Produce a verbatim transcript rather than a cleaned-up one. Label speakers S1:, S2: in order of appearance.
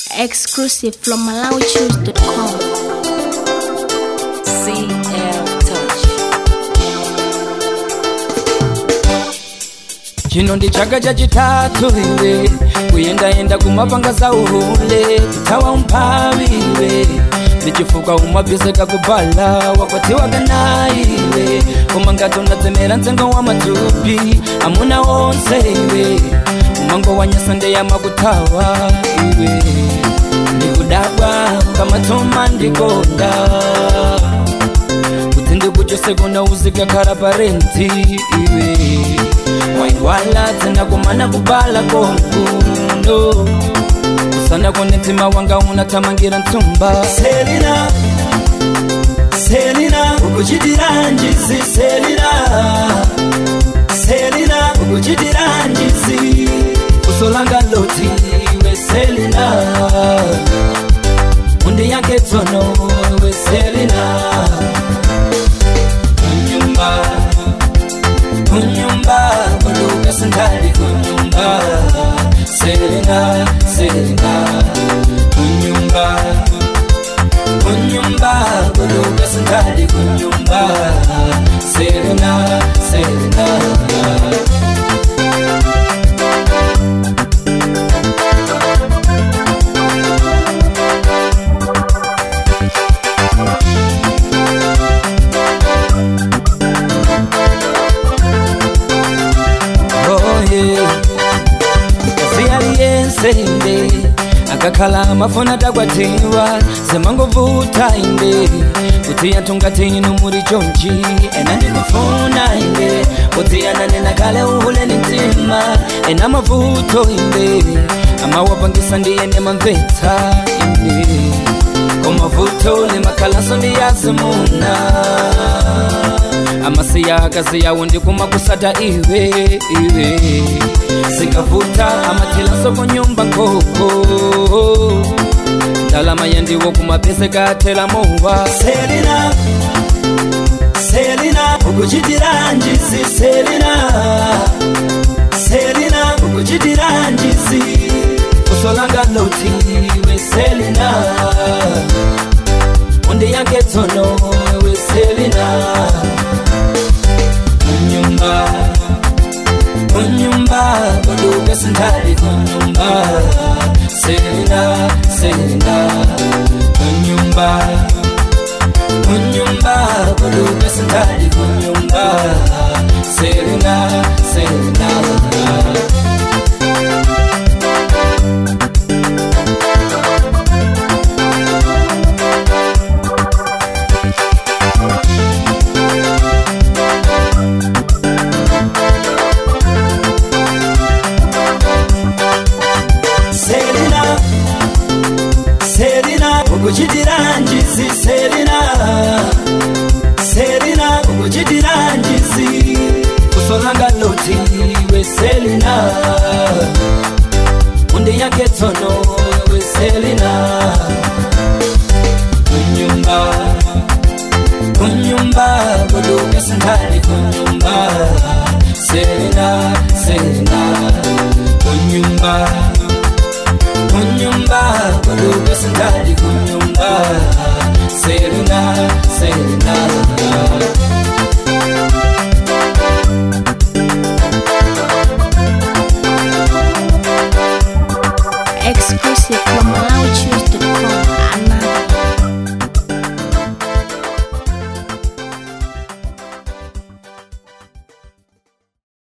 S1: Exclusive from malawi choose dot com.
S2: C L Touch.
S3: Chino ndi chaka chachitatu iwe kuyendayenda kumapanga za uhule kutawa umphawi iwe ndichifuka umabviseka kubhala wakwatiwa kana iwe koma ngati unadzemera mtengo wa matupi amuna onse iwe umango wanyasa ndeyama kutawa iwe ndikudabwa kamatoma ndikonda kuti ndikuchose kuna uzika khala parenti iwe waiwala tena kumana kubala konkuno usana kone mtima wanga unatamangira ntumba Selina, Selina, ukuchitira njizi Selina, Selina, ukuchitira njizi usolanga loti we Selina undi yake tono we Selina unyumba unyumba waduka sandali kunyumba Selina, Selina unyumba unyumba waduka sandali kunyumba Selina, Selina Sende akakhala mafona takwatiwa semangovuta inde kuti yatunga inu muri chonchi ena ndikufuna inde kuti yananena kale uhule ni mtima ena mavuto inde amawapangisa ndiyene mamvetsa inde komavuto limakalaso ndiyazimuna amasiya akazi yawo ndikumakusata iwe iwe sikavuta amatila soko nyumba nkoko ndalama yandiwo kumapese katela mowa Selina, Selina, ukuchitira njizi Selina, Selina, ukuchitira njizi usolanga loti we Selina undi yake tono we Selina unyumba unyumba waduka sandali kunyumba Selina, Selina unyumba unyumba waduka sandali kunyumba Selina, Selina ukuchitira njizi Selina, Selina, ukuchitira njizi usolanga loti we Selina undi yake tono we Selina unyumba unyumba waduka sandali kunyumba Selina, Selina unyumba unyumba waduka sandali kunyumba Selina, Selina
S1: Exclusive from malawi choose dot com.